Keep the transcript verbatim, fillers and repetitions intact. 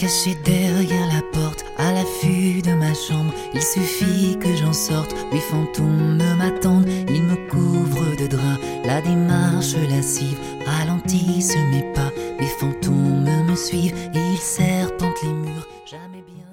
caché derrière la porte, à l'affût de ma chambre. Il suffit que j'en sorte, huit fantômes m'attendent. Ils me couvrent de draps, la démarche lascive ralentissent mes pas. Les fantômes me suivent et ils serpentent les murs, jamais bien.